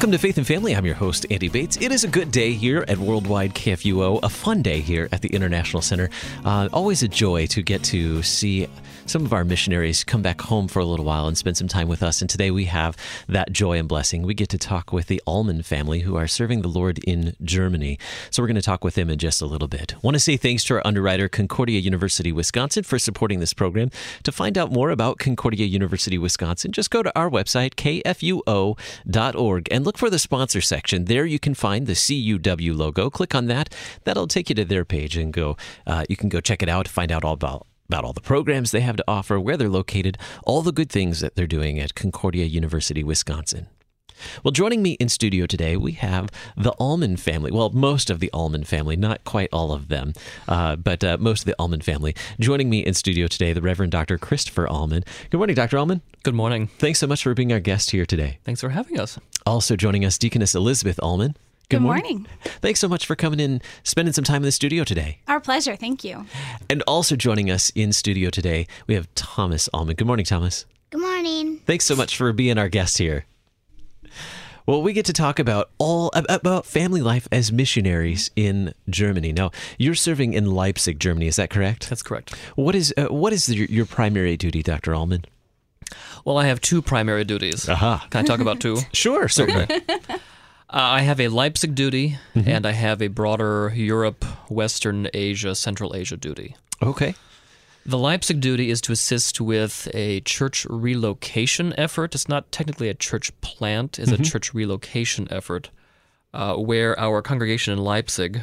Welcome to Faith and Family. I'm your host, Andy Bates. It is a good day here at Worldwide KFUO, a fun day here at the International Center. Always a joy to get to see some of our missionaries come back home for a little while and spend some time with us. And today we have that joy and blessing. We get to talk with the Allman family who are serving the Lord in Germany. So we're going to talk with them in just a little bit. Want to say thanks to our underwriter, Concordia University, Wisconsin, for supporting this program. To find out more about Concordia University, Wisconsin, just go to our website, kfuo.org, and look for the sponsor section. There you can find the CUW logo. Click on that. That'll take you to their page and go. You can go check it out, find out all about all the programs they have to offer, where they're located, all the good things that they're doing at Concordia University, Wisconsin. Well, joining me in studio today, we have the Allman family. Well, most of the Allman family, not quite all of them, but most of the Allman family. Joining me in studio today, the Reverend Dr. Christopher Allman. Good morning, Dr. Allman. Good morning. Thanks so much for being our guest here today. Thanks for having us. Also joining us, Deaconess Elizabeth Allman. Good morning. Thanks so much for coming in, spending some time in the studio today. Our pleasure. Thank you. And also joining us in studio today, we have Thomas Allman. Good morning, Thomas. Good morning. Thanks so much for being our guest here. Well, we get to talk about family life as missionaries in Germany. Now, you're serving in Leipzig, Germany. Is that correct? That's correct. What is your primary duty, Dr. Allman? Well, I have two primary duties. Aha. Can I talk about two? Sure, certainly. I have a Leipzig duty, and I have a broader Europe, Western Asia, Central Asia duty. Okay. The Leipzig duty is to assist with a church relocation effort. It's not technically a church plant, it's a church relocation effort, where our congregation in Leipzig,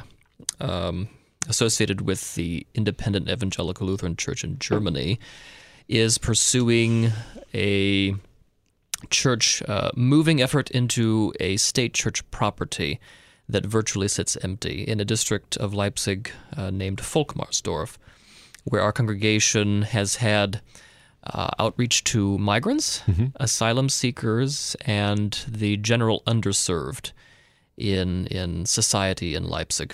associated with the Independent Evangelical Lutheran Church in Germany, is pursuing a church moving effort into a state church property that virtually sits empty in a district of Leipzig named Volkmarsdorf, where our congregation has had outreach to migrants, asylum seekers, and the general underserved in society in Leipzig.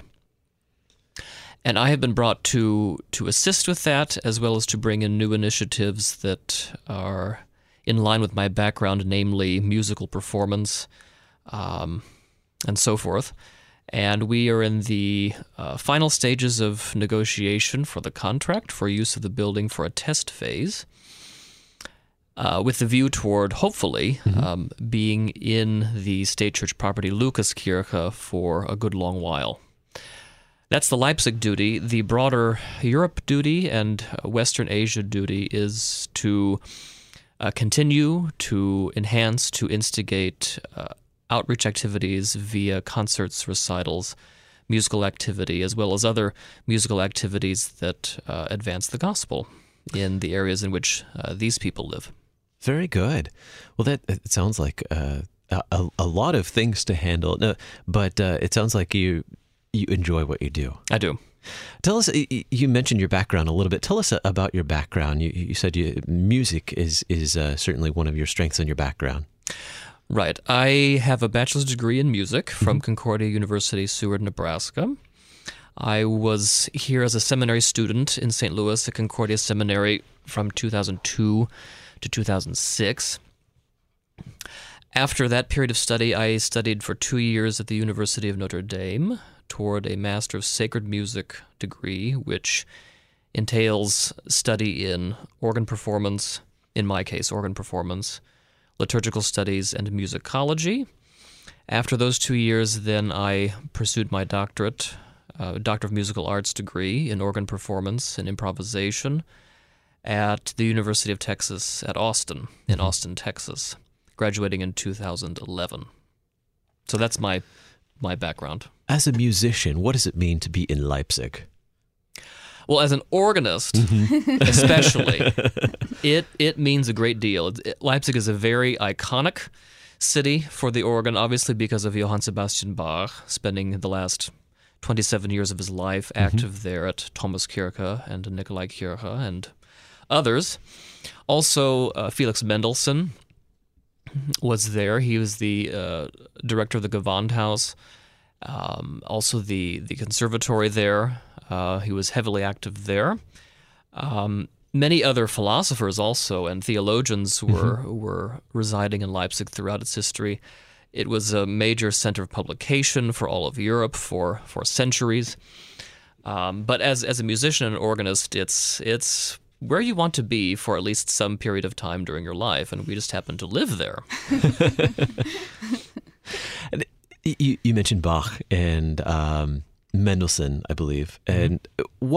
And I have been brought to assist with that, as well as to bring in new initiatives that are in line with my background, namely musical performance and so forth. And we are in the final stages of negotiation for the contract for use of the building for a test phase, with the view toward, hopefully, being in the state church property Lukaskirche for a good long while. That's the Leipzig duty. The broader Europe duty and Western Asia duty is to continue to enhance, to instigate outreach activities via concerts, recitals, musical activity, as well as other musical activities that advance the gospel in the areas in which these people live. Very good. Well, it sounds like a lot of things to handle, but it sounds like you enjoy what you do. I do. Tell us, you mentioned your background a little bit. Tell us about your background. You said music is certainly one of your strengths in your background. Right. I have a bachelor's degree in music from Concordia University, Seward, Nebraska. I was here as a seminary student in St. Louis at Concordia Seminary from 2002 to 2006. After that period of study, I studied for 2 years at the University of Notre Dame toward a Master of Sacred Music degree, which entails study in organ performance, in my case, organ performance, liturgical studies, and musicology. After those 2 years, then I pursued my doctorate, Doctor of Musical Arts degree in organ performance and improvisation at the University of Texas at Austin, in Austin, Texas, graduating in 2011. So that's my background. As a musician, what does it mean to be in Leipzig? Well, as an organist, especially, it means a great deal. Leipzig is a very iconic city for the organ, obviously because of Johann Sebastian Bach, spending the last 27 years of his life active there at Thomaskirche and Nikolaikirche and others. Also, Felix Mendelssohn was there. He was the director of the Gewandhaus, also the conservatory there. He was heavily active there. Many other philosophers also and theologians were residing in Leipzig throughout its history. It was a major center of publication for all of Europe for centuries. But as a musician and organist, it's where you want to be for at least some period of time during your life, and we just happen to live there. You mentioned Bach and Mendelssohn, I believe. And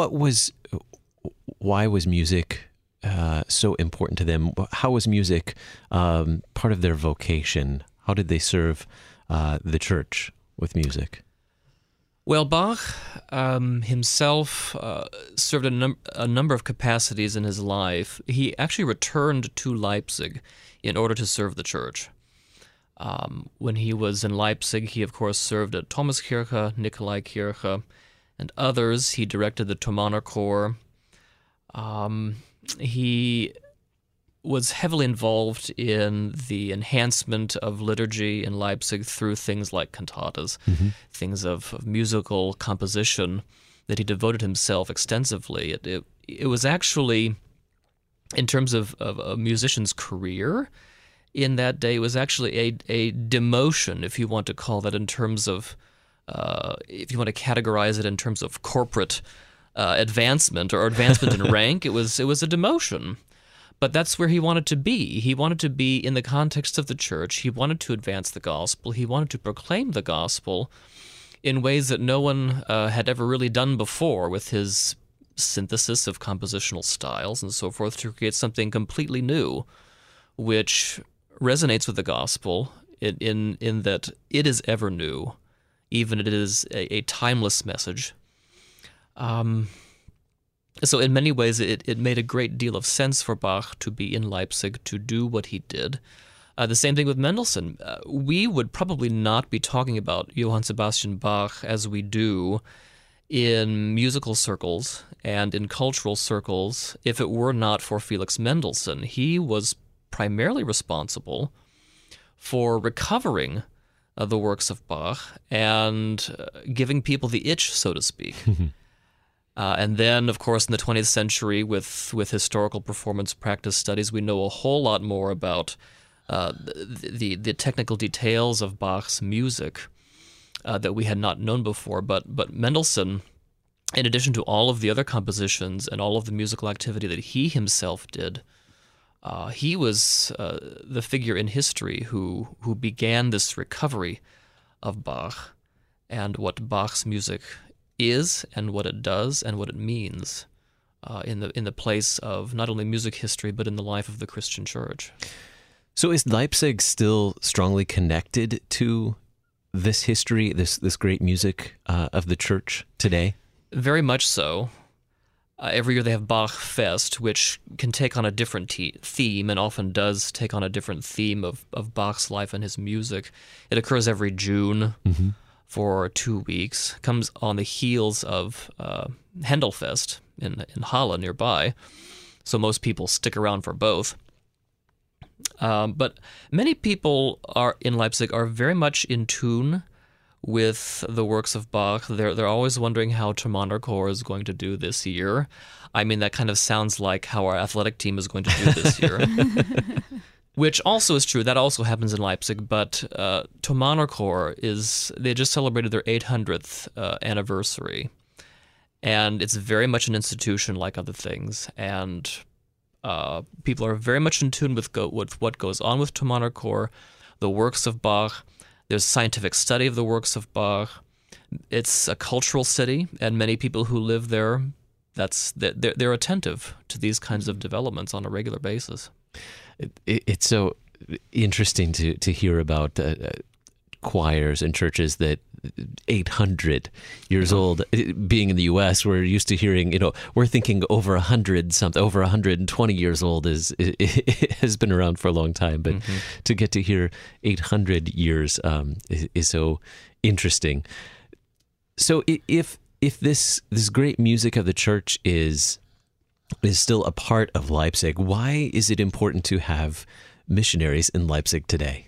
why was music so important to them? How was music part of their vocation? How did they serve the church with music? Well, Bach himself served a number of capacities in his life. He actually returned to Leipzig in order to serve the church. When he was in Leipzig, he, of course, served at Thomaskirche, Nikolaikirche, and others. He directed the Thomaner Chor. He was heavily involved in the enhancement of liturgy in Leipzig through things like cantatas, things of musical composition that he devoted himself extensively. It was actually, in terms of a musician's career in that day, it was actually a demotion, if you want to call that, in terms of, if you want to categorize it in terms of corporate advancement or advancement in rank, it was a demotion. But that's where he wanted to be. He wanted to be in the context of the church. He wanted to advance the gospel. He wanted to proclaim the gospel in ways that no one had ever really done before, with his synthesis of compositional styles and so forth, to create something completely new, which resonates with the gospel in that it is ever new, even it is a timeless message. So in many ways, it made a great deal of sense for Bach to be in Leipzig, to do what he did. The same thing with Mendelssohn. We would probably not be talking about Johann Sebastian Bach as we do in musical circles and in cultural circles if it were not for Felix Mendelssohn. He was primarily responsible for recovering the works of Bach and giving people the itch, so to speak. And then, of course, in the 20th century, with historical performance practice studies, we know a whole lot more about the technical details of Bach's music that we had not known before. But Mendelssohn, in addition to all of the other compositions and all of the musical activity that he himself did, he was the figure in history who began this recovery of Bach and what Bach's music is and what it does and what it means in the place of not only music history but in the life of the Christian church. So is Leipzig still strongly connected to this history, this great music of the church today? Very much so. Every year they have Bach Fest, which can take on a different theme and often does take on a different theme of Bach's life and his music. It occurs every June. For 2 weeks, comes on the heels of Händelfest in Halle nearby, so most people stick around for both. But many people in Leipzig are very much in tune with the works of Bach. They're always wondering how Thomaner Chor is going to do this year. I mean, that kind of sounds like how our athletic team is going to do this year. Which also is true. That also happens in Leipzig. But Thomaner Chor they just celebrated their 800th anniversary. And it's very much an institution like other things. And people are very much in tune with what goes on with Thomaner Chor, the works of Bach. There's scientific study of the works of Bach. It's a cultural city, and many people who live there, they're attentive to these kinds of developments on a regular basis. It's so interesting to hear about choirs and churches that 800 years old. Being in the U.S., we're used to hearing, we're thinking over 100 something, over 120 years old it has been around for a long time. But to get to hear 800 years is so interesting. So if this great music of the church is still a part of Leipzig, why is it important to have missionaries in Leipzig today?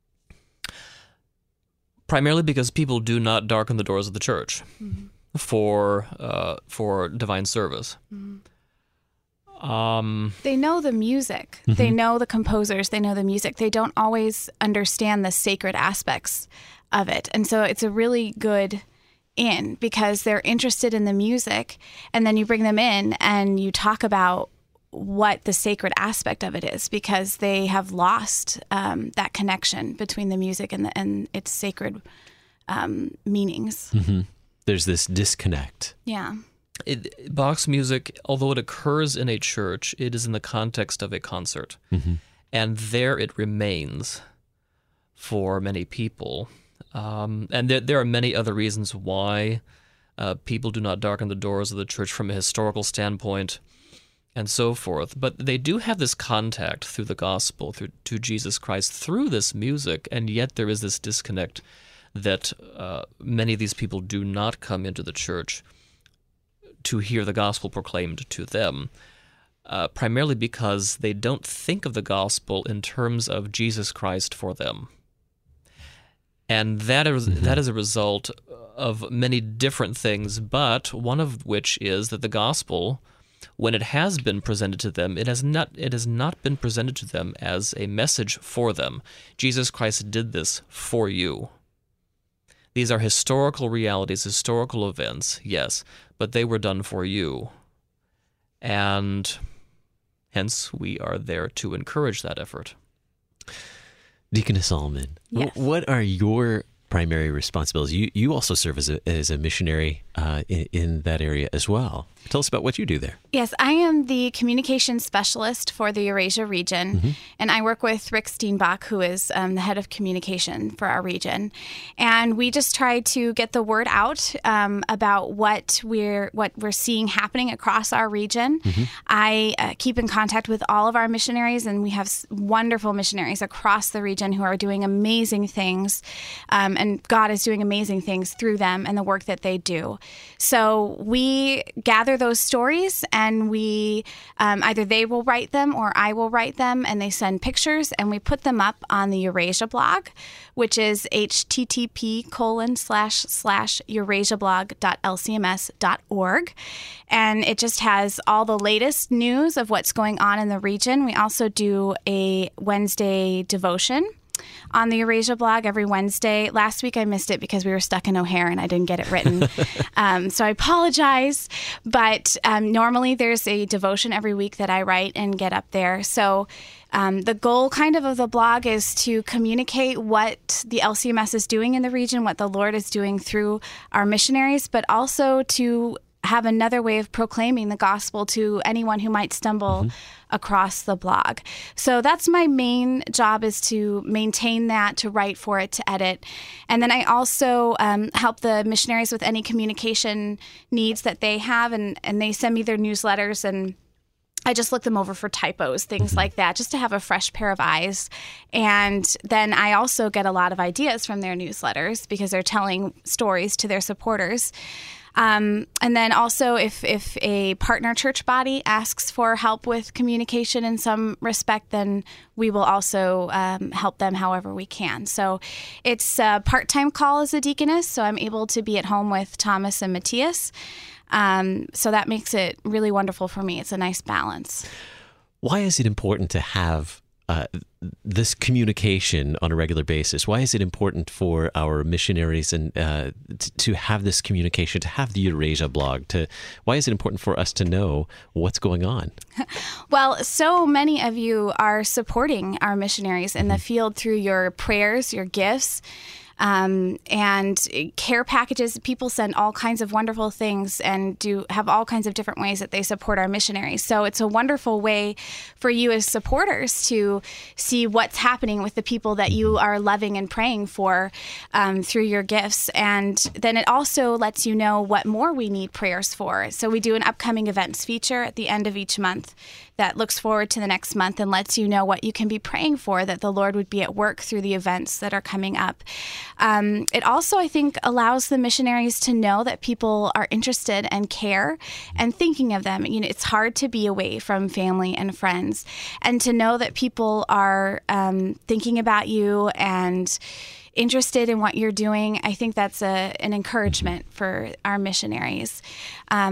Primarily because people do not darken the doors of the church for divine service. They know the music. They know the composers. They know the music. They don't always understand the sacred aspects of it. And so it's a really good in because they're interested in the music. And then you bring them in and you talk about what the sacred aspect of it is because they have lost that connection between the music and its sacred meanings. Mm-hmm. There's this disconnect. Yeah. Bach's music, although it occurs in a church, it is in the context of a concert. Mm-hmm. And there it remains for many people. And there are many other reasons why people do not darken the doors of the church from a historical standpoint and so forth. But they do have this contact through the gospel, to Jesus Christ, through this music, and yet there is this disconnect that many of these people do not come into the church to hear the gospel proclaimed to them, primarily because they don't think of the gospel in terms of Jesus Christ for them. And that is a result of many different things, but one of which is that the gospel, when it has been presented to them, it has not been presented to them as a message for them. Jesus Christ did this for you. These are historical realities, historical events, yes, but they were done for you. And hence, we are there to encourage that effort. Deaconess Solomon, Yes. What are your primary responsibilities? You also serve as a missionary in that area as well. Tell us about what you do there. Yes, I am the communications specialist for the Eurasia region, and I work with Rick Steenbach, who is the head of communication for our region. And we just try to get the word out about what we're seeing happening across our region. I keep in contact with all of our missionaries, and we have wonderful missionaries across the region who are doing amazing things, and God is doing amazing things through them and the work that they do. So we gather those stories, and we either they will write them or I will write them, and they send pictures, and we put them up on the Eurasia blog, which is http://eurasiablog.lcms.org. And it just has all the latest news of what's going on in the region. We also do a Wednesday devotion on the Eurasia blog every Wednesday. Last week I missed it because we were stuck in O'Hare and I didn't get it written. So I apologize. But normally there's a devotion every week that I write and get up there. So the goal kind of the blog is to communicate what the LCMS is doing in the region, what the Lord is doing through our missionaries, but also to have another way of proclaiming the gospel to anyone who might stumble across the blog. So that's my main job, is to maintain that, to write for it, to edit. And then I also help the missionaries with any communication needs that they have, and they send me their newsletters, and I just look them over for typos, things like that, just to have a fresh pair of eyes. And then I also get a lot of ideas from their newsletters because they're telling stories to their supporters. And then also if a partner church body asks for help with communication in some respect, then we will also help them however we can. So it's a part-time call as a deaconess, so I'm able to be at home with Thomas and Matthias. So that makes it really wonderful for me. It's a nice balance. Why is it important to have this communication on a regular basis? Why is it important for our missionaries and to have this communication, to have the Eurasia blog? Why is it important for us to know what's going on? Well, so many of you are supporting our missionaries in the field through your prayers, your gifts, and care packages. People send all kinds of wonderful things and do have all kinds of different ways that they support our missionaries. So it's a wonderful way for you as supporters to see what's happening with the people that you are loving and praying for through your gifts. And then it also lets you know what more we need prayers for. So we do an upcoming events feature at the end of each month that looks forward to the next month and lets you know what you can be praying for, that the Lord would be at work through the events that are coming up. It also, I think, allows the missionaries to know that people are interested and care and thinking of them. You know, it's hard to be away from family and friends, and to know that people are thinking about you and interested in what you're doing. I think that's an encouragement for our missionaries.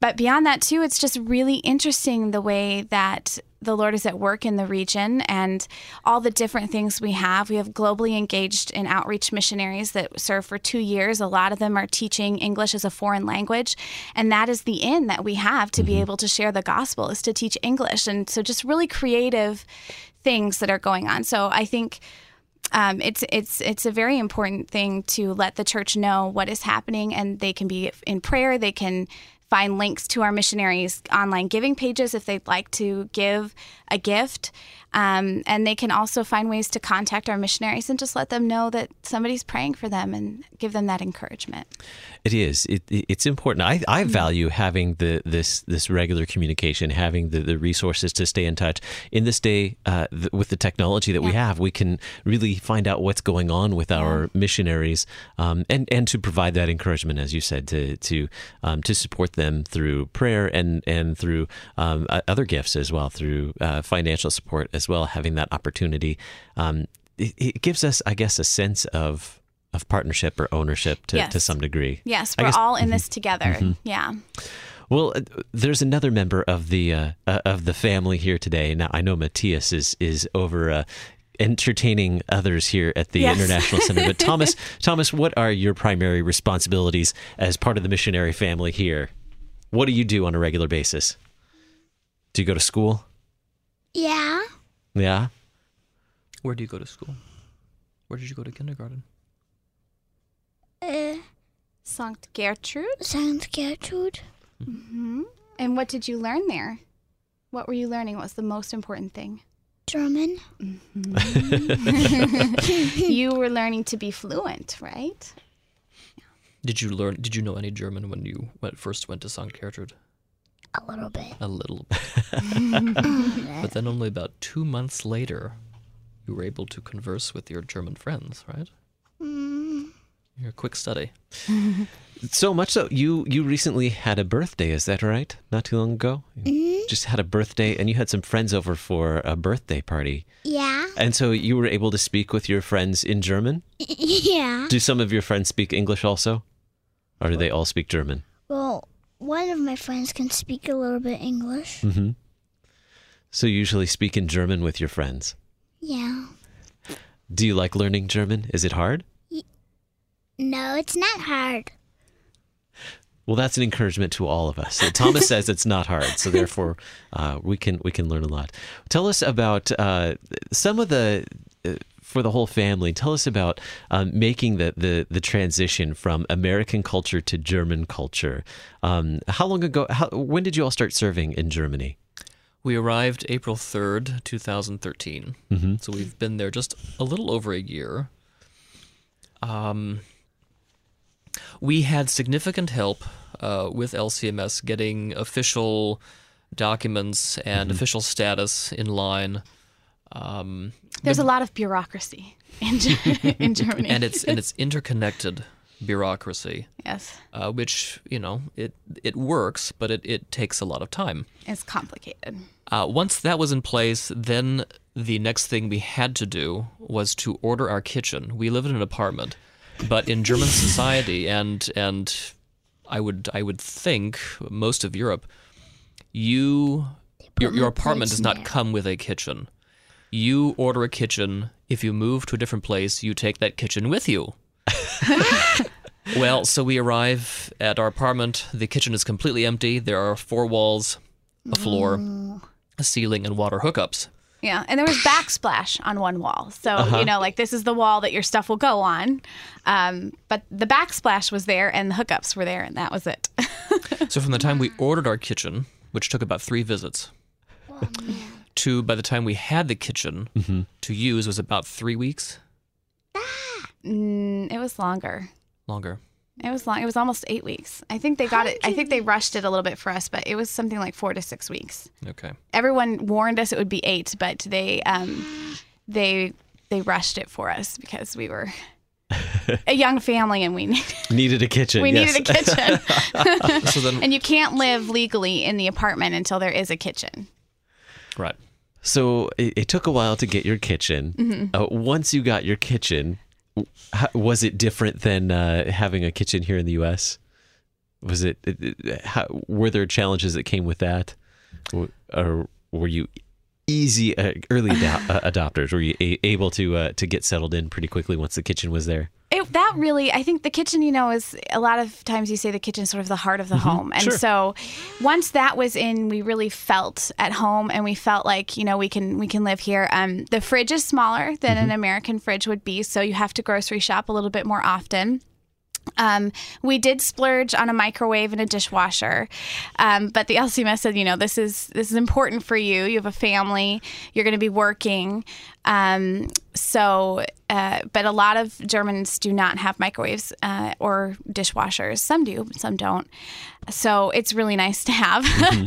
But beyond that, too, it's just really interesting the way that the Lord is at work in the region and all the different things we have. We have globally engaged in outreach missionaries that serve for 2 years. A lot of them are teaching English as a foreign language. And that is the end that we have to be able to share the gospel, is to teach English. And so just really creative things that are going on. So I think it's a very important thing to let the church know what is happening, and they can be in prayer. They can find links to our missionaries' online giving pages if they'd like to give a gift. And they can also find ways to contact our missionaries and just let them know that somebody's praying for them and give them that encouragement. It is. It's important. I value having this regular communication, having the resources to stay in touch. In this day, with the technology that we have, we can really find out what's going on with our missionaries, and to provide that encouragement, as you said, to support them through prayer and through other gifts as well, through financial support as well. Having that opportunity, it gives us, I guess, a sense of partnership or ownership to some degree. Yes, we're all in this together. Yeah. Well, there's another member of the family here today. Now, I know Matthias is over entertaining others here at the International Center. But Thomas, what are your primary responsibilities as part of the missionary family here? What do you do on a regular basis? Do you go to school? Yeah. Yeah. Where do you go to school? Where did you go to kindergarten? St. Gertrude. St. Gertrude. Mm-hmm. And what did you learn there? What were you learning? What was the most important thing? German. Mm-hmm. You were learning to be fluent, right? Did you know any German when you first went to St. Gertrude? A little bit. A little bit. But then only about 2 months later, you were able to converse with your German friends, right? You're a quick study. So much so, you recently had a birthday, is that right? Not too long ago? Just had a birthday, and you had some friends over for a birthday party. Yeah. And so you were able to speak with your friends in German? Yeah. Do some of your friends speak English also? Or do they all speak German? Well, one of my friends can speak a little bit English. Mm-hmm. So you usually speak in German with your friends? Yeah. Do you like learning German? Is it hard? No, it's not hard. Well, that's an encouragement to all of us. Thomas says it's not hard, so therefore we can learn a lot. Tell us about some of the for the whole family. Tell us about making the transition from American culture to German culture. How long ago? When did you all start serving in Germany? We arrived April 3rd, 2013. Mm-hmm. So we've been there just a little over a year. We had significant help with LCMS getting official documents and official status in line. There's a lot of bureaucracy in Germany, and it's interconnected bureaucracy. Yes, which it works, but it takes a lot of time. It's complicated. Once that was in place, then the next thing we had to do was to order our kitchen. We live in an apartment. But in German society, and I would think most of Europe, your apartment does not come with a kitchen. You order a kitchen. If you move to a different place, you take that kitchen with you. Well, so we arrive at our apartment. The kitchen is completely empty. There are 4 walls, a floor, a ceiling, and water hookups. Yeah, and there was backsplash on one wall. So, like this is the wall that your stuff will go on. But the backsplash was there and the hookups were there, and that was it. So from the time we ordered our kitchen, which took about 3 visits, to by the time we had the kitchen to use was about 3 weeks. It was longer. Longer. It was long. It was almost 8 weeks. I think they got it. I think they rushed it a little bit for us, but it was something like 4 to 6 weeks. Okay. Everyone warned us it would be 8, but they rushed it for us because we were a young family and we needed a kitchen. Needed a kitchen. So then, and you can't live legally in the apartment until there is a kitchen. Right. So it took a while to get your kitchen. Once you got your kitchen, was it different than having a kitchen here in the U.S.? Was it? Were there challenges that came with that, or were you easy early adopters? Were you able to get settled in pretty quickly once the kitchen was there? That really, I think the kitchen, is a lot of times you say the kitchen is sort of the heart of the home. And so once that was in, we really felt at home and we felt like, we can live here. The fridge is smaller than an American fridge would be. So you have to grocery shop a little bit more often. We did splurge on a microwave and a dishwasher, but the LCMS said, this is important for you. You have a family. You're going to be working. But a lot of Germans do not have microwaves or dishwashers. Some do, but some don't. So it's really nice to have.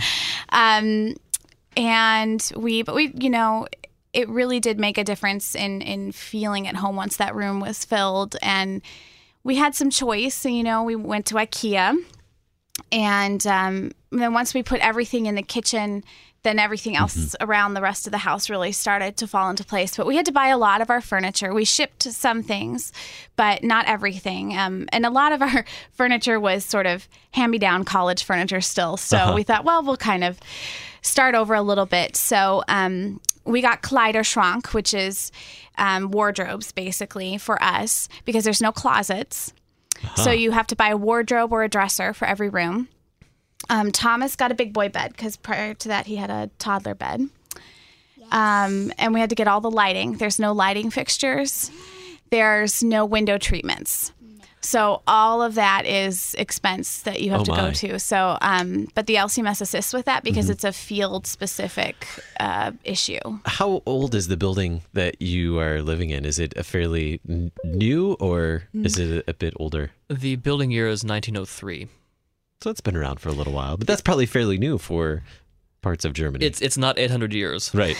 It really did make a difference in feeling at home once that room was filled. And we had some choice. We went to IKEA, and then once we put everything in the kitchen, then everything else around the rest of the house really started to fall into place. But we had to buy a lot of our furniture. We shipped some things, but not everything. And a lot of our furniture was sort of hand-me-down college furniture still. So we thought, well, we'll kind of start over a little bit. So we got Kleiderschrank, which is wardrobes, basically, for us, because there's no closets. So you have to buy a wardrobe or a dresser for every room. Thomas got a big boy bed because prior to that he had a toddler bed. Yes. And we had to get all the lighting. There's no lighting fixtures. There's no window treatments. So all of that is expense that you have to go to. So, but the LCMS assists with that because it's a field-specific issue. How old is the building that you are living in? Is it a fairly new, or is it a bit older? The building year is 1903. So it's been around for a little while, but that's probably fairly new for parts of Germany. It's not 800 years, right?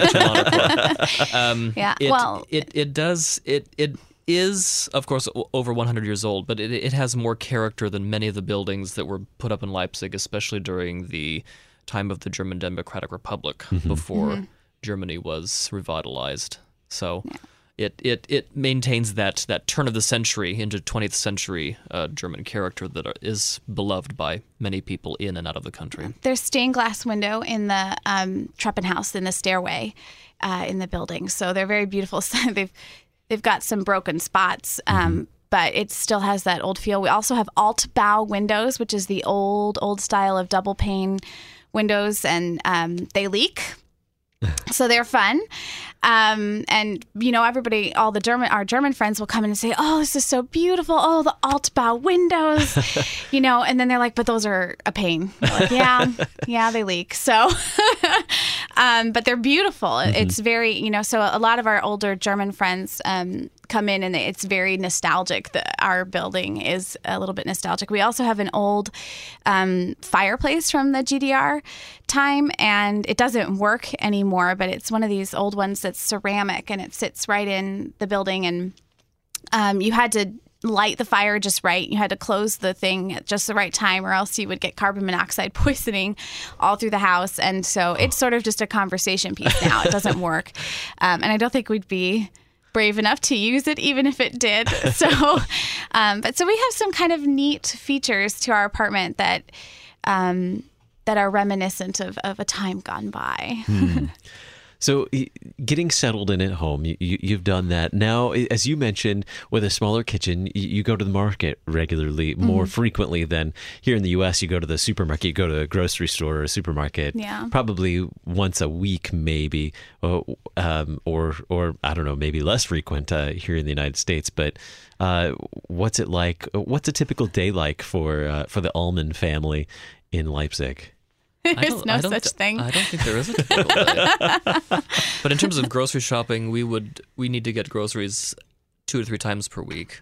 It is, of course, over 100 years old, but it has more character than many of the buildings that were put up in Leipzig, especially during the time of the German Democratic Republic, before Germany was revitalized. So it maintains that turn of the century into 20th century German character that is beloved by many people in and out of the country. There's stained glass window in the Treppenhaus, in the stairway in the building, so they're very beautiful. They've got some broken spots, but it still has that old feel. We also have Altbau windows, which is the old style of double pane windows, and they leak. So they're fun. And, everybody, our German friends will come in and say, oh, this is so beautiful. Oh, the Altbau windows, and then they're like, but those are a pain. We're like, yeah, they leak. So, but they're beautiful. It's very, so a lot of our older German friends come in and it's very nostalgic. Our building is a little bit nostalgic. We also have an old fireplace from the GDR time, and it doesn't work anymore, but it's one of these old ones that's ceramic, and it sits right in the building, and you had to light the fire just right. You had to close the thing at just the right time, or else you would get carbon monoxide poisoning all through the house. And so it's sort of just a conversation piece now. It doesn't work. And I don't think we'd be brave enough to use it even if it did. So, but we have some kind of neat features to our apartment that are reminiscent of a time gone by. So getting settled in at home, you've done that. Now, as you mentioned, with a smaller kitchen, you go to the market regularly, more frequently than here in the U.S. You go to the supermarket, you go to a grocery store or a supermarket, probably once a week maybe, or I don't know, maybe less frequent here in the United States. But what's it like? What's a typical day like for the Ullman family in Leipzig? There's no such thing. I don't think there is a typical day. But in terms of grocery shopping, we need to get groceries 2 to 3 times per week.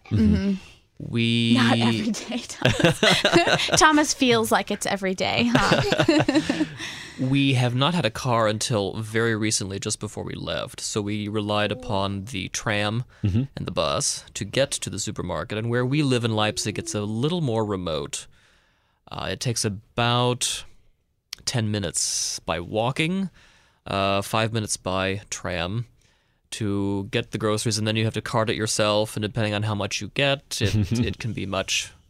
Not every day, Thomas. Thomas feels like it's every day, huh? We have not had a car until very recently, just before we left. So we relied upon the tram and the bus to get to the supermarket. And where we live in Leipzig, it's a little more remote. It takes about 10 minutes by walking, 5 minutes by tram to get the groceries, and then you have to cart it yourself, and depending on how much you get, it can be much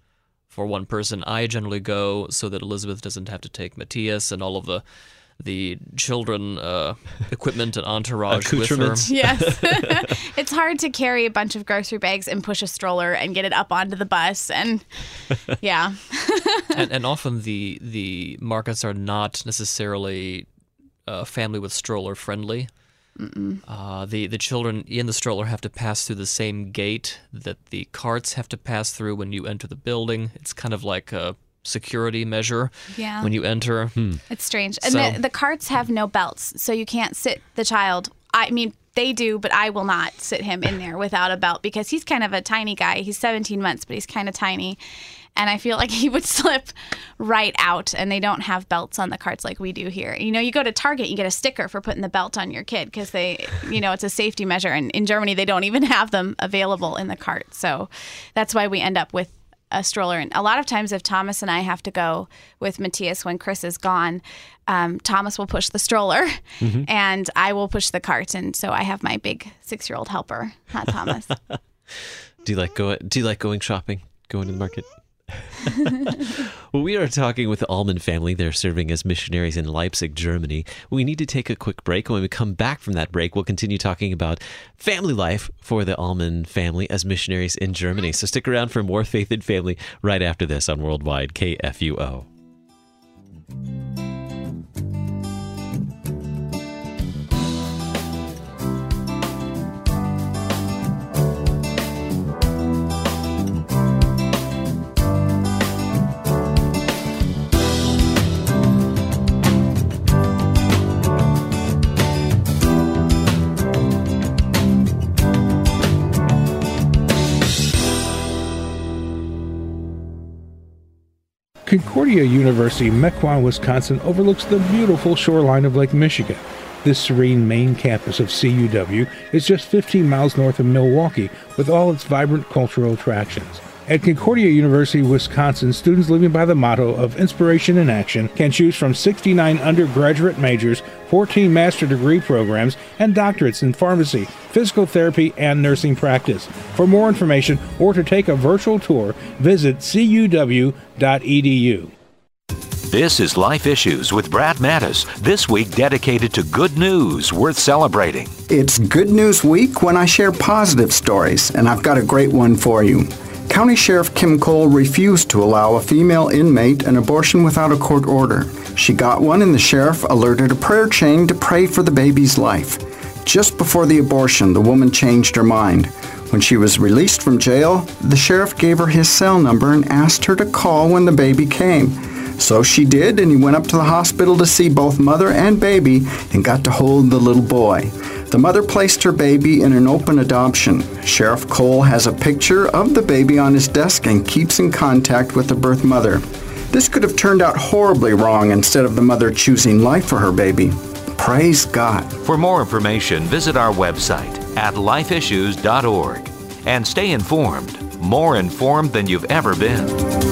for one person. I generally go so that Elizabeth doesn't have to take Matthias and all of the children equipment and entourage with her. Yes. It's hard to carry a bunch of grocery bags and push a stroller and get it up onto the bus. And yeah. and often the markets are not necessarily family with stroller friendly. The children in the stroller have to pass through the same gate that the carts have to pass through when you enter the building. It's kind of like a security measure when you enter. It's strange. And the carts have no belts, so you can't sit the child. I mean, they do, but I will not sit him in there without a belt because he's kind of a tiny guy. He's 17 months, but he's kind of tiny. And I feel like he would slip right out, and they don't have belts on the carts like we do here. You know, you go to Target, you get a sticker for putting the belt on your kid because they, it's a safety measure. And in Germany, they don't even have them available in the cart. So that's why we end up with a stroller. And a lot of times if Thomas and I have to go with Matthias when Chris is gone, Thomas will push the stroller and I will push the cart. And so I have my big 6-year-old helper, not Thomas. Do you like going shopping, going to the market? Well, we are talking with the Allman family. They're serving as missionaries in Leipzig, Germany. We need to take a quick break. When we come back from that break, we'll continue talking about family life for the Allman family as missionaries in Germany. So stick around for more Faith and Family right after this on Worldwide KFUO. Concordia University, Mequon, Wisconsin overlooks the beautiful shoreline of Lake Michigan. This serene main campus of CUW is just 15 miles north of Milwaukee with all its vibrant cultural attractions. At Concordia University, Wisconsin, students living by the motto of inspiration and action can choose from 69 undergraduate majors, 14 master degree programs, and doctorates in pharmacy, physical therapy, and nursing practice. For more information or to take a virtual tour, visit cuw.edu. This is Life Issues with Brad Mattis, this week dedicated to good news worth celebrating. It's Good News Week when I share positive stories, and I've got a great one for you. County Sheriff Kim Cole refused to allow a female inmate an abortion without a court order. She got one, and the sheriff alerted a prayer chain to pray for the baby's life. Just before the abortion, the woman changed her mind. When she was released from jail, the sheriff gave her his cell number and asked her to call when the baby came. So she did, and he went up to the hospital to see both mother and baby and got to hold the little boy. The mother placed her baby in an open adoption. Sheriff Cole has a picture of the baby on his desk and keeps in contact with the birth mother. This could have turned out horribly wrong instead of the mother choosing life for her baby. Praise God. For more information, visit our website at lifeissues.org and stay informed, more informed than you've ever been.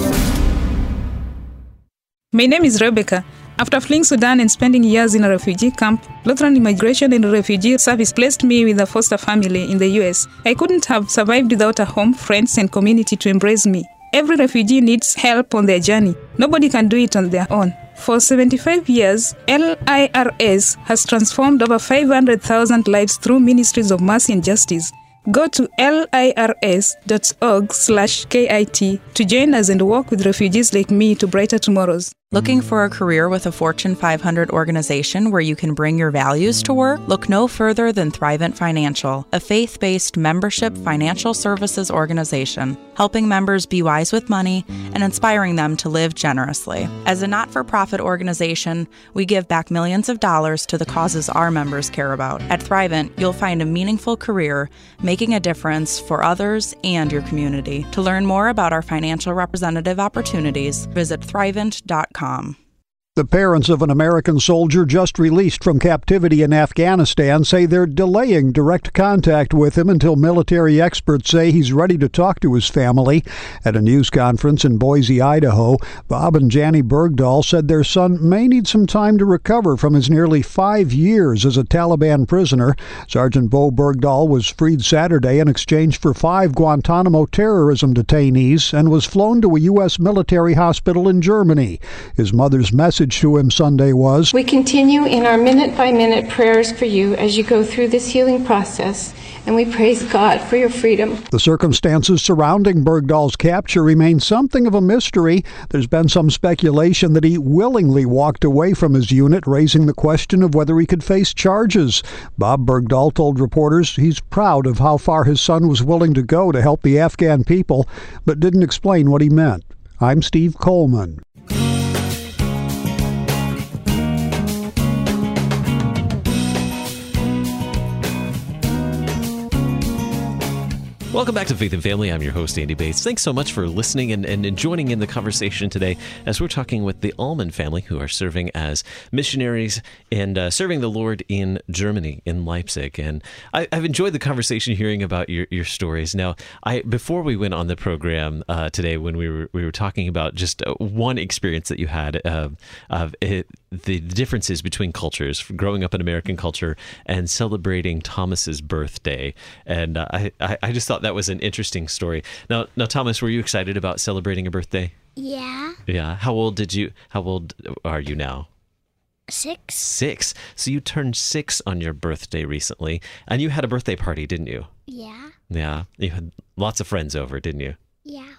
My name is Rebecca. After fleeing Sudan and spending years in a refugee camp, Lutheran Immigration and Refugee Service placed me with a foster family in the U.S. I couldn't have survived without a home, friends, and community to embrace me. Every refugee needs help on their journey. Nobody can do it on their own. For 75 years, LIRS has transformed over 500,000 lives through ministries of mercy and justice. Go to lirs.org/KIT to join us and work with refugees like me to brighter tomorrows. Looking for a career with a Fortune 500 organization where you can bring your values to work? Look no further than Thrivent Financial, a faith-based membership financial services organization, helping members be wise with money and inspiring them to live generously. As a not-for-profit organization, we give back millions of dollars to the causes our members care about. At Thrivent, you'll find a meaningful career making a difference for others and your community. To learn more about our financial representative opportunities, visit Thrivent.com. The parents of an American soldier just released from captivity in Afghanistan say they're delaying direct contact with him until military experts say he's ready to talk to his family. At a news conference in Boise, Idaho, Bob and Janie Bergdahl said their son may need some time to recover from his nearly 5 years as a Taliban prisoner. Sergeant Bo Bergdahl was freed Saturday in exchange for 5 Guantanamo terrorism detainees and was flown to a U.S. military hospital in Germany. His mother's message to him Sunday was, "We continue in our minute-by-minute prayers for you as you go through this healing process, and we praise God for your freedom." The circumstances surrounding Bergdahl's capture remain something of a mystery. There's been some speculation that he willingly walked away from his unit, raising the question of whether he could face charges. Bob Bergdahl told reporters he's proud of how far his son was willing to go to help the Afghan people, but didn't explain what he meant. I'm Steve Coleman. Welcome back to Faith and Family. I'm your host, Andy Bates. Thanks so much for listening and joining in the conversation today as we're talking with the Allman family, who are serving as missionaries and serving the Lord in Germany, in Leipzig. And I've enjoyed the conversation hearing about your stories. Now, before we went on the program today, when we were talking about just one experience that you had of the differences between cultures, growing up in American culture and celebrating Thomas's birthday. And I just thought that was an interesting story. Now, Thomas, were you excited about celebrating a birthday? Yeah. Yeah. How old are you now? 6. 6. So you turned 6 on your birthday recently, and you had a birthday party, didn't you? Yeah. Yeah. You had lots of friends over, didn't you? Yeah.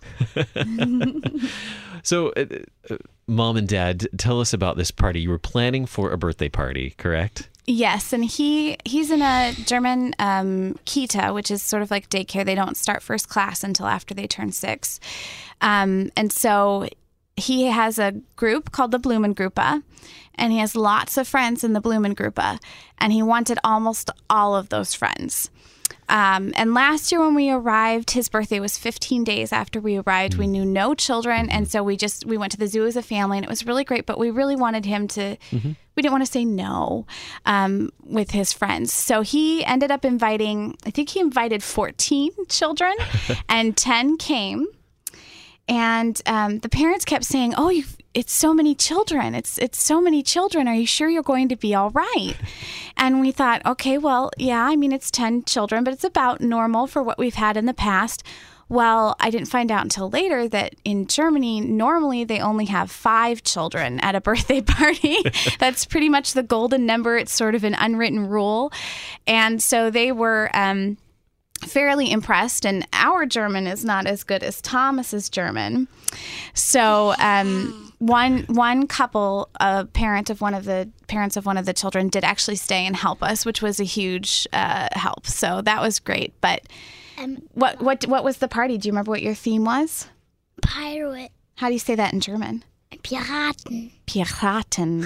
So, Mom and Dad, tell us about this party. You were planning for a birthday party, correct? Yes, and he's in a German Kita, which is sort of like daycare. They don't start first class until after they turn 6. And so he has a group called the Blumengruppe, and he has lots of friends in the Blumengruppe, and he wanted almost all of those friends. And last year when we arrived, his birthday was 15 days after we arrived. We knew no children, and so we went to the zoo as a family, and it was really great, but we really wanted him to, we didn't want to say no with his friends. So he ended up inviting 14 children, and 10 came. And the parents kept saying, "Oh, it's so many children. It's so many children. Are you sure you're going to be all right?" And we thought, okay, well, yeah, I mean, it's 10 children, but it's about normal for what we've had in the past. Well, I didn't find out until later that in Germany, normally they only have 5 children at a birthday party. That's pretty much the golden number. It's sort of an unwritten rule. And so they were fairly impressed, and our German is not as good as Thomas's German. So one couple, a parents of one of the children, did actually stay and help us, which was a huge help. So that was great. But what was the party? Do you remember what your theme was? Pirate. How do you say that in German? Piraten. Piraten.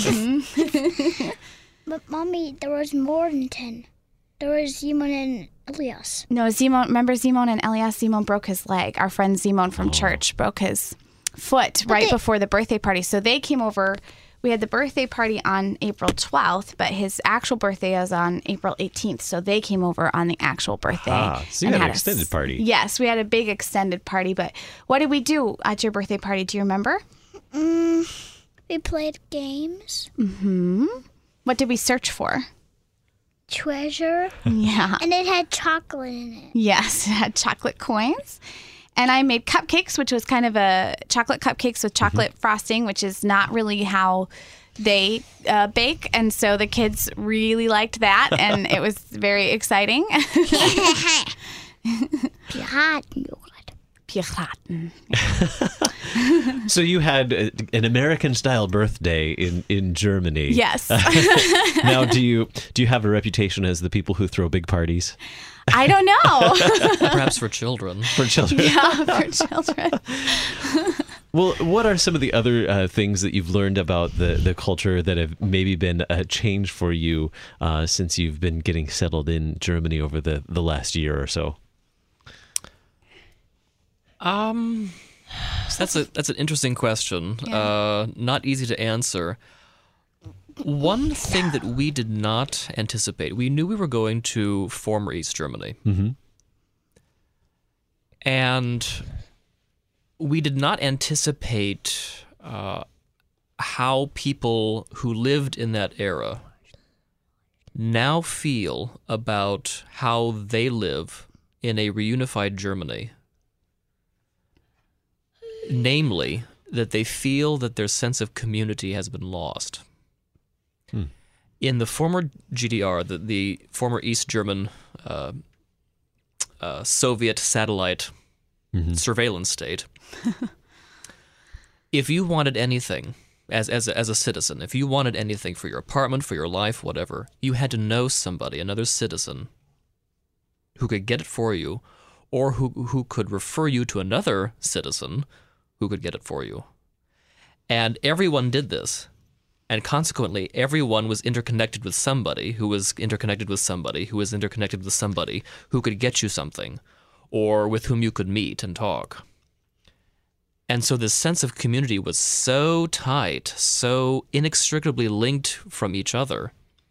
But Mommy, there was more than 10. There was Simon and Elias. No, remember Simon and Elias? Simon broke his leg. Our friend Simon from church broke his foot before the birthday party. So they came over. We had the birthday party on April 12th, but his actual birthday was on April 18th. So they came over on the actual birthday. So you had an extended party. Yes, we had a big extended party. But what did we do at your birthday party? Do you remember? We played games. Mm-hmm. What did we search for? Treasure. Yeah. And it had chocolate in it. Yes, it had chocolate coins. And I made cupcakes, which was kind of a chocolate cupcakes with chocolate frosting, which is not really how they bake. And so the kids really liked that, and it was very exciting. Piraten. So you had an American-style birthday in Germany. Yes. Now, do you have a reputation as the people who throw big parties? I don't know. Perhaps for children. For children. Yeah, for children. Well, what are some of the other things that you've learned about the culture that have maybe been a change for you since you've been getting settled in Germany over the last year or so? That's an interesting question. Yeah. Not easy to answer. One thing that we did not anticipate, we knew we were going to former East Germany. Mm-hmm. And we did not anticipate how people who lived in that era now feel about how they live in a reunified Germany. Namely, that they feel that their sense of community has been lost. In the former GDR, the former East German Soviet satellite surveillance state, if you wanted anything as a citizen, if you wanted anything for your apartment, for your life, whatever, you had to know somebody, another citizen, who could get it for you, or who could refer you to another citizen who could get it for you. And everyone did this. And consequently, everyone was interconnected with somebody who was interconnected with somebody who was interconnected with somebody who could get you something, or with whom you could meet and talk. And so this sense of community was so tight, so inextricably linked from each other,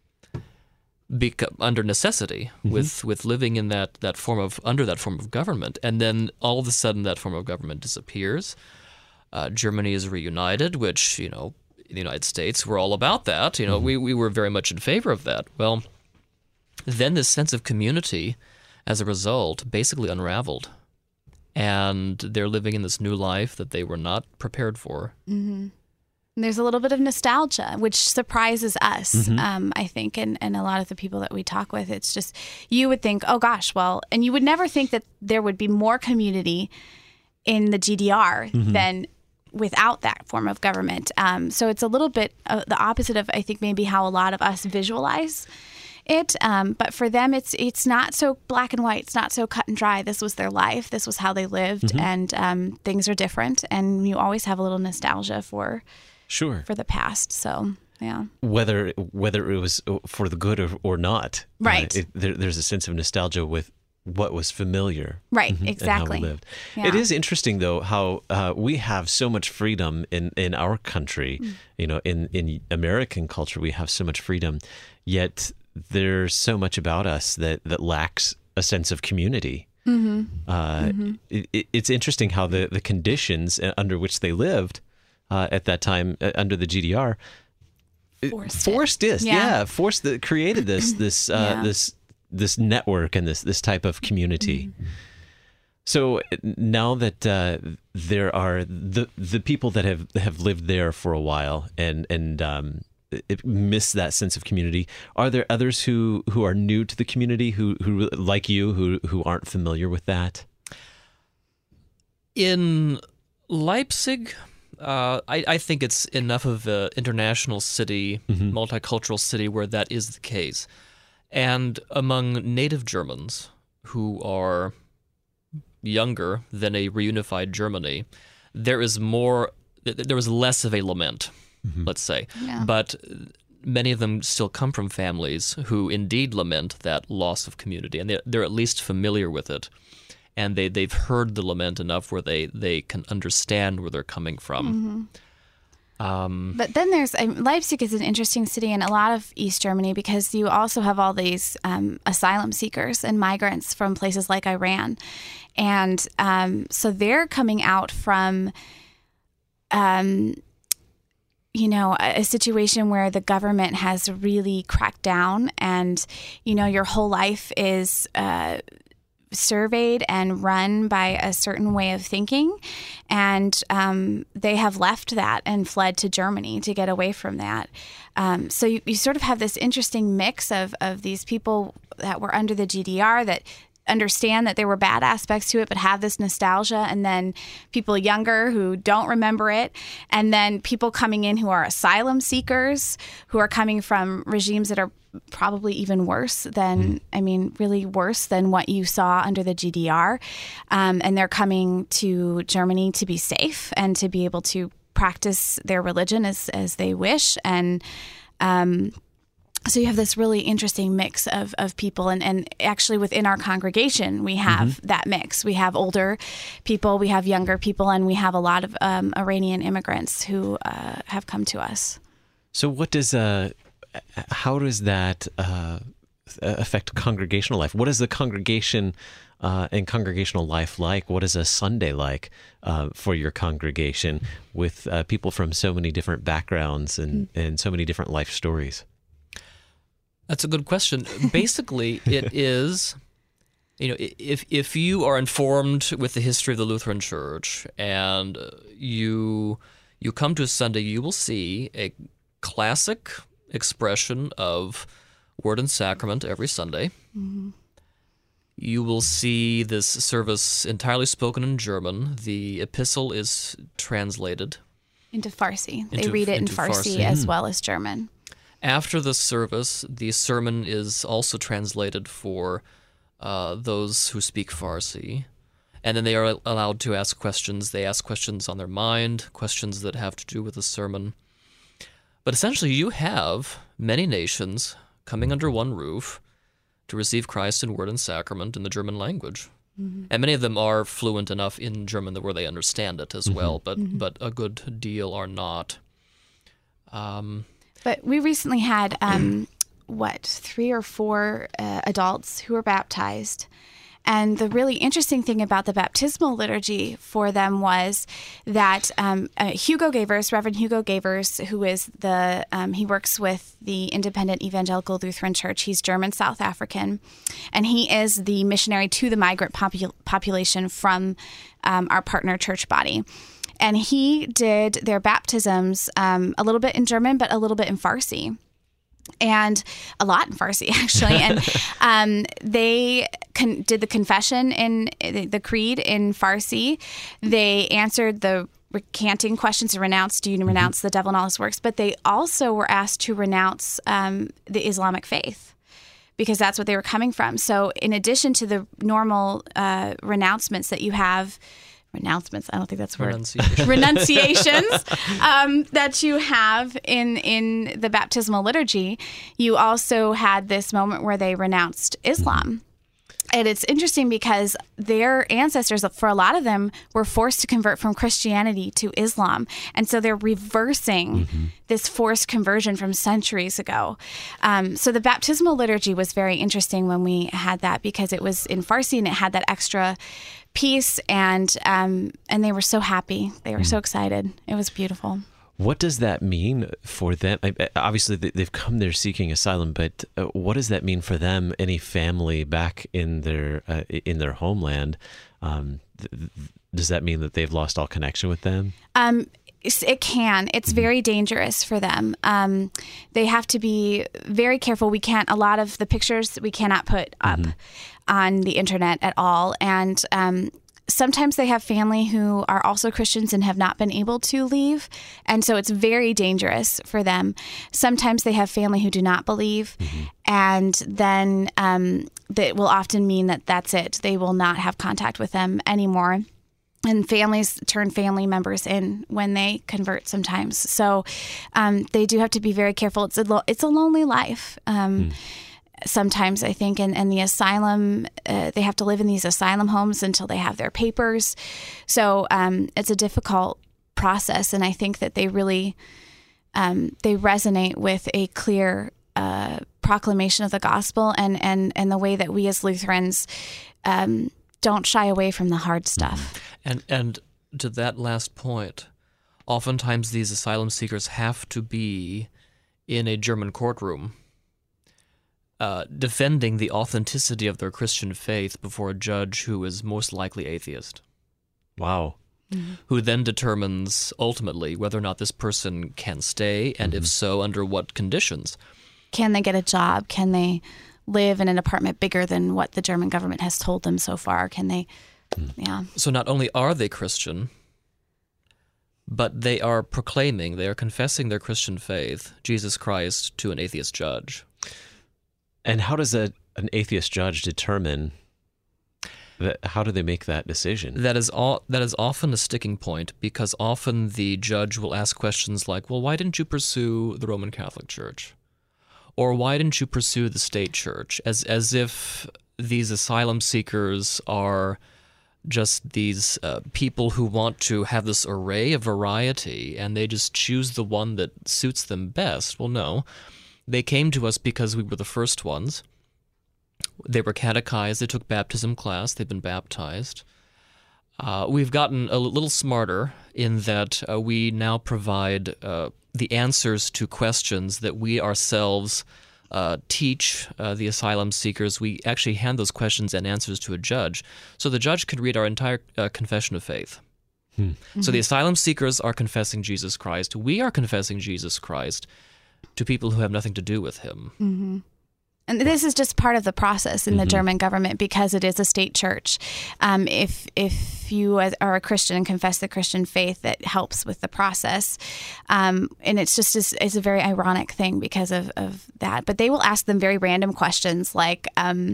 under necessity, with living in that form of under that form of government. And then all of a sudden, that form of government disappears. Germany is reunited, which, in the United States, we're all about that. We were very much in favor of that. Well, then this sense of community, as a result, basically unraveled. And they're living in this new life that they were not prepared for. Mm-hmm. There's a little bit of nostalgia, which surprises us, I think, and a lot of the people that we talk with. It's just, you would think, oh gosh, well, and you would never think that there would be more community in the GDR than without that form of government. So it's a little bit the opposite of, I think, maybe how a lot of us visualize it. But for them, it's not so black and white. It's not so cut and dry. This was their life. This was how they lived. And things are different. And you always have a little nostalgia for the past. So, yeah. Whether it was for the good or not. Right. There's a sense of nostalgia with what was familiar. Right, exactly. And how we lived. Yeah. It is interesting, though, how we have so much freedom in our country. In American culture, we have so much freedom, yet there's so much about us that lacks a sense of community. It's interesting how the conditions under which they lived at that time under the GDR created this network and this type of community. So now that there are the people that have lived there for a while and miss that sense of community, are there others who are new to the community who like you who aren't familiar with that? In Leipzig, I think it's enough of an international city, multicultural city, where that is the case. And among native Germans who are younger than a reunified Germany, there was less of a lament, let's say. Yeah. But many of them still come from families who indeed lament that loss of community, and they're at least familiar with it. And they've heard the lament enough where they can understand where they're coming from. But then Leipzig is an interesting city in a lot of East Germany because you also have all these asylum seekers and migrants from places like Iran. And so they're coming out from, a situation where the government has really cracked down and, your whole life is surveyed and run by a certain way of thinking, and they have left that and fled to Germany to get away from that. So you sort of have this interesting mix of these people that were under the GDR that understand that there were bad aspects to it but have this nostalgia, and then people younger who don't remember it, and then people coming in who are asylum seekers who are coming from regimes that are probably even worse than, really worse than what you saw under the GDR. And they're coming to Germany to be safe and to be able to practice their religion as they wish. And So you have this really interesting mix of people. And actually within our congregation, we have that mix. We have older people, we have younger people, and we have a lot of Iranian immigrants who have come to us. So how does that affect congregational life? What is the congregation and congregational life like? What is a Sunday like for your congregation with people from so many different backgrounds and so many different life stories? That's a good question. Basically, it is, if you are informed with the history of the Lutheran Church and you come to a Sunday, you will see a classic expression of Word and Sacrament every Sunday. Mm-hmm. You will see this service entirely spoken in German. The epistle is translated into Farsi. They read it in Farsi as well as German. After the service, the sermon is also translated for those who speak Farsi. And then they are allowed to ask questions. They ask questions on their mind, questions that have to do with the sermon. But essentially, you have many nations coming under one roof to receive Christ in Word and Sacrament in the German language. Mm-hmm. And many of them are fluent enough in German where they understand it as well, but a good deal are not. But we recently had, 3 or 4 adults who were baptized. And the really interesting thing about the baptismal liturgy for them was that Hugo Gavers, Reverend Hugo Gavers, who is he works with the Independent Evangelical Lutheran Church. He's German South African, and he is the missionary to the migrant population from our partner church body. And he did their baptisms a little bit in German, but a little bit in Farsi. And a lot in Farsi, actually. And they did the confession in the creed in Farsi. They answered the recanting questions, do you renounce the devil and all his works? But they also were asked to renounce the Islamic faith, because that's what they were coming from. So in addition to the normal renouncements that you have, renouncements, I don't think that's a word. Renunciations that you have in the baptismal liturgy, you also had this moment where they renounced Islam. And it's interesting because their ancestors, for a lot of them, were forced to convert from Christianity to Islam. And so they're reversing this forced conversion from centuries ago. So the baptismal liturgy was very interesting when we had that, because it was in Farsi and it had that extra piece, and they were so happy. They were so excited. It was beautiful. What does that mean for them? Obviously, they've come there seeking asylum, but what does that mean for them? Any family back in their homeland? Does that mean that they've lost all connection with them? It can. It's very dangerous for them. They have to be very careful. A lot of the pictures we cannot put up on the internet at all. And sometimes they have family who are also Christians and have not been able to leave. And so it's very dangerous for them. Sometimes they have family who do not believe. And then that will often mean that that's it. They will not have contact with them anymore. And families turn family members in when they convert sometimes. So they do have to be very careful. It's a lonely life. Sometimes, I think, and the asylum, they have to live in these asylum homes until they have their papers. So it's a difficult process, and I think that they really they resonate with a clear proclamation of the gospel and the way that we as Lutherans don't shy away from the hard stuff. And to that last point, oftentimes these asylum seekers have to be in a German courtroom defending the authenticity of their Christian faith before a judge who is most likely atheist. Wow. Who then determines ultimately whether or not this person can stay, and if so, under what conditions. Can they get a job? Can they live in an apartment bigger than what the German government has told them so far? Can they... Yeah. So not only are they Christian, but they are confessing their Christian faith, Jesus Christ, to an atheist judge. And how does an atheist judge determine that? How do they make that decision? That is often a sticking point, because often the judge will ask questions like, well, why didn't you pursue the Roman Catholic Church? Or why didn't you pursue the state church? As if these asylum seekers are just these people who want to have this array of variety and they just choose the one that suits them best. Well, no. They came to us because we were the first ones. They were catechized. They took baptism class. They've been baptized. We've gotten a little smarter in that we now provide the answers to questions that we ourselves teach the asylum seekers. We actually hand those questions and answers to a judge. So the judge could read our entire confession of faith. So the asylum seekers are confessing Jesus Christ. We are confessing Jesus Christ to people who have nothing to do with him. And this is just part of the process in the German government because it is a state church. If you are a Christian and confess the Christian faith, that helps with the process. And it's just it's a very ironic thing because of that. But they will ask them very random questions like,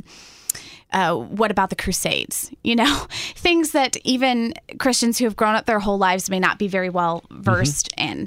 what about the Crusades? You know, things that even Christians who have grown up their whole lives may not be very well versed in.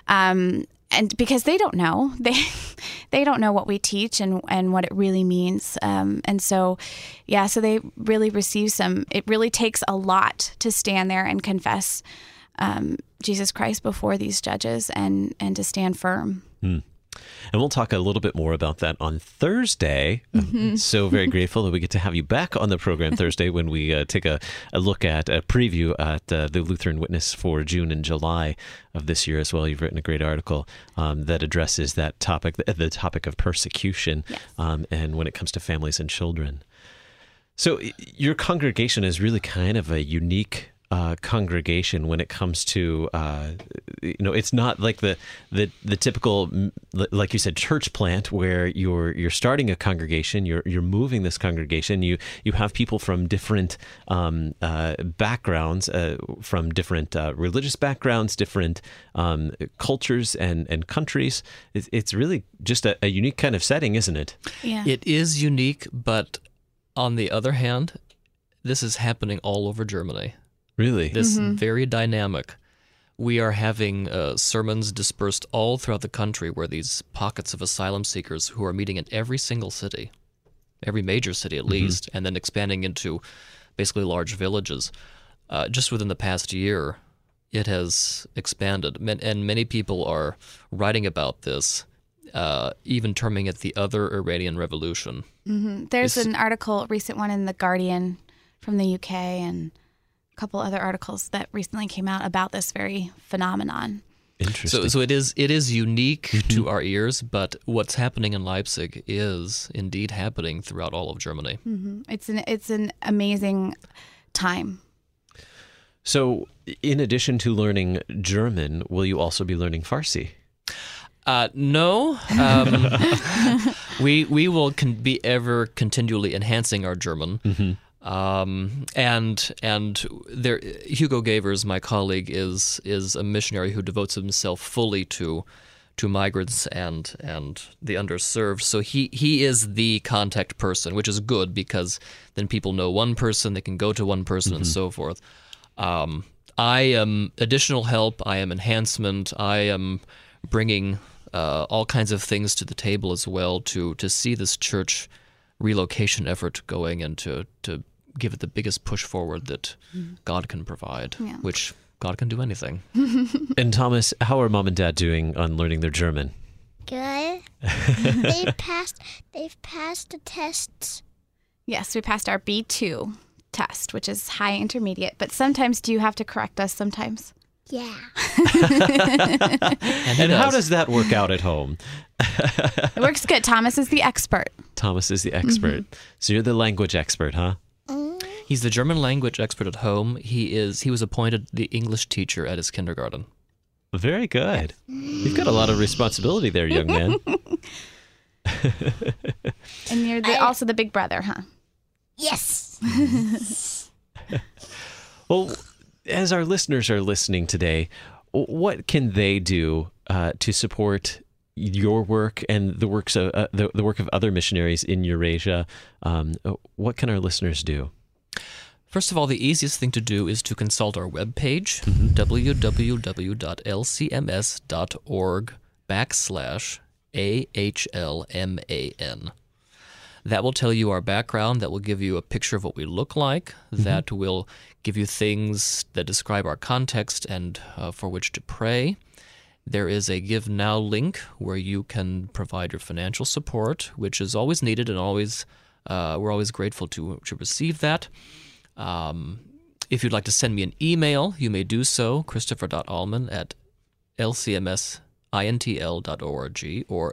And because they don't know, they don't know what we teach and what it really means. And so, so they really receive it really takes a lot to stand there and confess Jesus Christ before these judges and to stand firm. And we'll talk a little bit more about that on Thursday. So very grateful that we get to have you back on the program Thursday when we take a look at a preview at the Lutheran Witness for June and July of this year as well. You've written a great article that addresses that topic, the topic of persecution, and when it comes to families and children. So your congregation is really kind of a unique congregation when it comes to it's not like the typical, like you said, church plant where you're starting a congregation, you're moving this congregation, you have people from different backgrounds, from different religious backgrounds, different cultures and countries. It's really just a unique kind of setting, isn't it? It is unique, but on the other hand, this is happening all over Germany. Really? This very dynamic. We are having sermons dispersed all throughout the country where these pockets of asylum seekers who are meeting in every single city, every major city at least, and then expanding into basically large villages. Just within the past year, it has expanded. And many people are writing about this, even terming it the other Iranian Revolution. There's an article, a recent one in The Guardian from the UK, and a couple other articles that recently came out about this very phenomenon. Interesting. So it is unique to our ears, but what's happening in Leipzig is indeed happening throughout all of Germany. It's an amazing time. So, in addition to learning German, will you also be learning Farsi? No. We will be ever continually enhancing our German. And there, Hugo Gavers, my colleague, is a missionary who devotes himself fully to migrants and the underserved. So he is the contact person, which is good because then people know one person, they can go to one person, and so forth. I am additional help. I am enhancement. I am bringing all kinds of things to the table as well to see this church relocation effort going and to give it the biggest push forward that God can provide, which God can do anything. And Thomas, how are Mom and Dad doing on learning their German? Good. They've passed the tests. Yes, we passed our B2 test, which is high intermediate. But sometimes, do you have to correct us sometimes? Yeah. And how does that work out at home? It works good. Thomas is the expert. Thomas is the expert. So you're the language expert, huh? He's the German language expert at home. He was appointed the English teacher at his kindergarten. Very good. You've got a lot of responsibility there, young man. And you're also the big brother, huh? Yes. Well, as our listeners are listening today, what can they do to support your work and the works of the work of other missionaries in Eurasia? What can our listeners do? First of all, the easiest thing to do is to consult our webpage, www.lcms.org/ AHLMAN. That will tell you our background. That will give you a picture of what we look like. That will give you things that describe our context and for which to pray. There is a Give Now link where you can provide your financial support, which is always needed and always we're always grateful to receive that. If you'd like to send me an email, you may do so, christopher.allman@lcmsintl.org or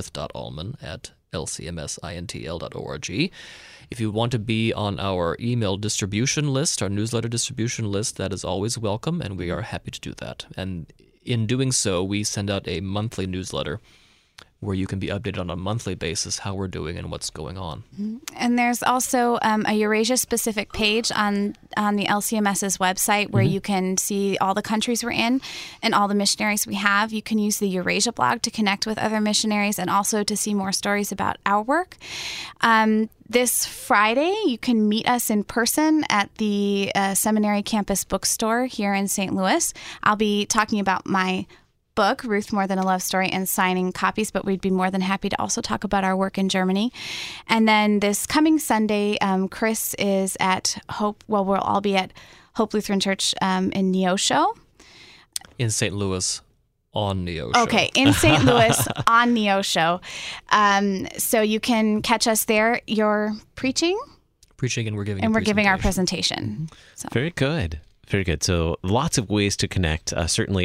elizabeth.allman@lcmsintl.org. If you want to be on our email distribution list, our newsletter distribution list, that is always welcome, and we are happy to do that. And in doing so, we send out a monthly newsletter where you can be updated on a monthly basis how we're doing and what's going on. And there's also a Eurasia-specific page on the LCMS's website where you can see all the countries we're in and all the missionaries we have. You can use the Eurasia blog to connect with other missionaries and also to see more stories about our work. This Friday, you can meet us in person at the Seminary Campus Bookstore here in St. Louis. I'll be talking about my book, Ruth More Than a Love Story, and signing copies, but we'd be more than happy to also talk about our work in Germany. And then this coming Sunday, Chris is at Hope, well, we'll all be at Hope Lutheran Church in Neosho. In St. Louis on Neosho. Okay, in St. Louis on Neosho. So you can catch us there. You're preaching? Preaching, and we're giving our presentation. So. Very good. Very good. So lots of ways to connect. Certainly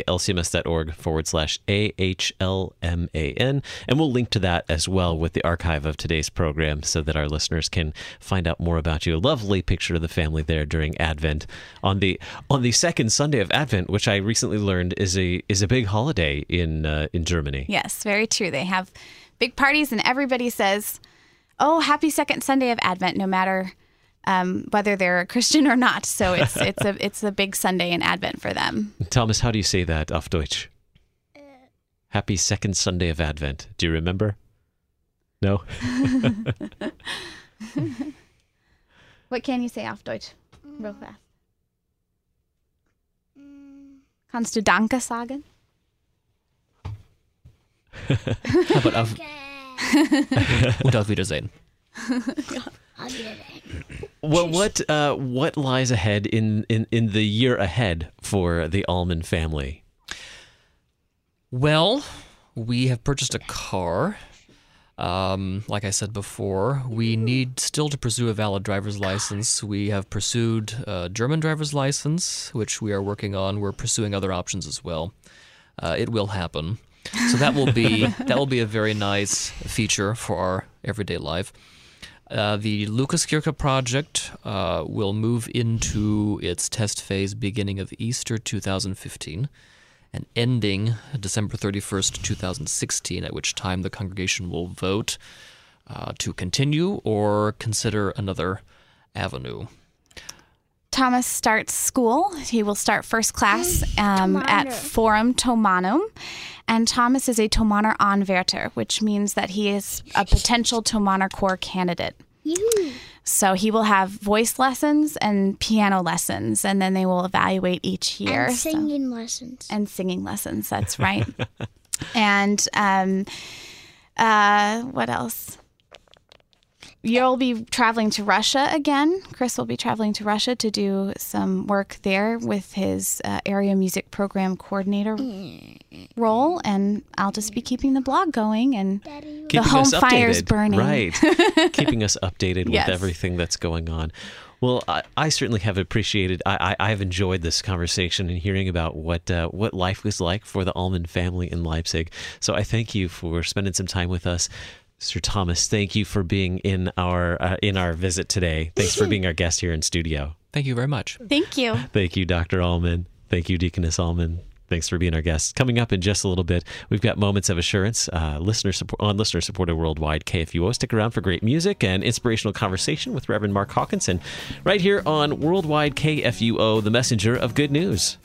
lcms.org/AHLMAN. And we'll link to that as well with the archive of today's program so that our listeners can find out more about you. A lovely picture of the family there during Advent. On the second Sunday of Advent, which I recently learned is a big holiday in Germany. Yes, very true. They have big parties and everybody says, "Oh, happy second Sunday of Advent," no matter whether they're a Christian or not. So it's a big Sunday in Advent for them. Thomas, how do you say that auf Deutsch? Happy second Sunday of Advent. Do you remember? No? What can you say auf Deutsch? Real fast. Kannst du Danke sagen? Aber auf und auf Wiedersehen. Well, what lies ahead in the year ahead for the Allman family? Well, we have purchased a car. Like I said before, we need still to pursue a valid driver's license. We have pursued a German driver's license, which we are working on. We're pursuing other options as well. It will happen. So that will be a very nice feature for our everyday life. The Lukaskirche project will move into its test phase beginning of Easter 2015 and ending December 31st, 2016, at which time the congregation will vote to continue or consider another avenue. Thomas starts school. He will start first class at Forum Thomanum. And Thomas is a Thomaner Anwärter, which means that he is a potential Thomaner Corps candidate. So he will have voice lessons and piano lessons, and then they will evaluate each year. And singing lessons. And singing lessons, that's right. And what else? You'll be traveling to Russia again. Chris will be traveling to Russia to do some work there with his area music program coordinator role, and I'll just be keeping the blog going and the home fires burning. Right, keeping us updated with everything that's going on. Well, I certainly have appreciated. I've enjoyed this conversation and hearing about what life was like for the Allman family in Leipzig. So I thank you for spending some time with us. Sir Thomas, thank you for being in our visit today. Thanks for being our guest here in studio. Thank you very much. Thank you. Thank you, Dr. Allman. Thank you, Deaconess Allman. Thanks for being our guest. Coming up in just a little bit, we've got Moments of Assurance, listener-supported worldwide KFUO. Stick around for great music and inspirational conversation with Reverend Mark Hawkinson right here on Worldwide KFUO, the messenger of good news.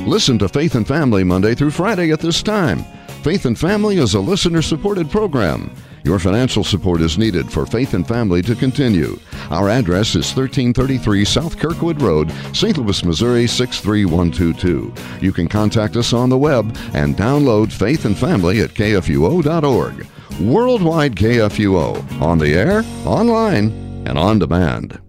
Listen to Faith and Family Monday through Friday at this time. Faith and Family is a listener-supported program. Your financial support is needed for Faith and Family to continue. Our address is 1333 South Kirkwood Road, St. Louis, Missouri 63122. You can contact us on the web and download Faith and Family at kfuo.org. Worldwide KFUO, on the air, online, and on demand.